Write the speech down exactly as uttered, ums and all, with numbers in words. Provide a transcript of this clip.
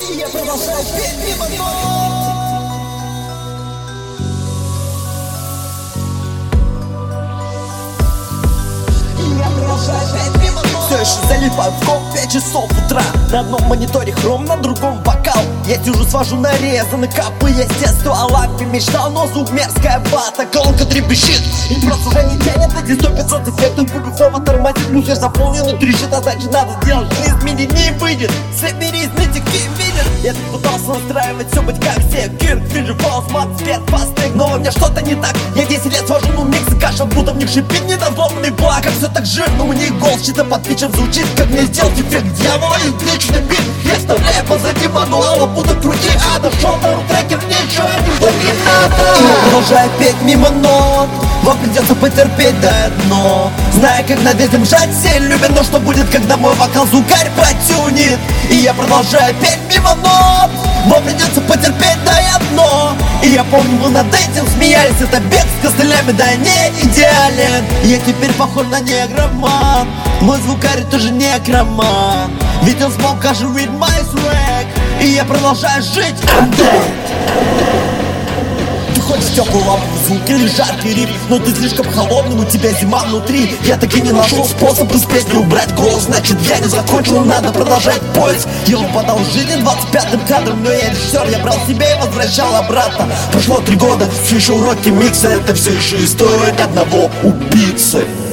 И я продолжаю петь мимо нот. И я продолжаю петь мимо нот. Все еще залипаю в комп, пять часов утра. На одном мониторе хром, на другом вокал. Я сижу, свожу нарезаны капы. Я с детства о лампе мечтал, но звук мерзкая вата. Колонка трепещет и просто уже не тянет. Эти сто пятьсот эффектов бубифома тормозит. Мусор заполнен и трещит, а дальше надо сделать. Из мини не выйдет, собери из нытики видит. Я так пытался настраивать все быть как все. Кирк, Фиджи, Фаус, Мат, Свет, Фастек. Но у меня что-то не так. Я десять лет свожу, ну микс и каша, будто в них шипит недословный плак. Как все так жирно, у них голос чисто под питчем звучит. Как мне сделать эффект дьявола и личный бит. Я вставляю позади мануала, будто крути ада. Шел на рутрекер, ничего не надо. И я продолжаю петь мимо нот. Вам придется потерпеть до дно. Зная, как над этим жать, все любят. Но что будет, когда мой вокал звукарь протюнит? И я продолжаю петь мимо нот. Вам придется потерпеть до дно. И я помню, мы над этим смеялись. Это бег с костылями, да не идеален. Я теперь похож на негроман. Мой звукарь тоже некроман. Ведь он смог аж read my swag. И я продолжаю жить. I'm dead. Ты хочешь теплый ламповый звук или жаркий риф, но ты слишком холодный, у тебя зима внутри. Я таки не нашел способ из песни убрать голос. Значит, я не закончил, надо продолжать поиск. Я упадал в жизни двадцать пятым кадром, но я режиссер, я брал себя и возвращал обратно. Прошло три года, все еще уроки микса. Это все еще история одного убийцы.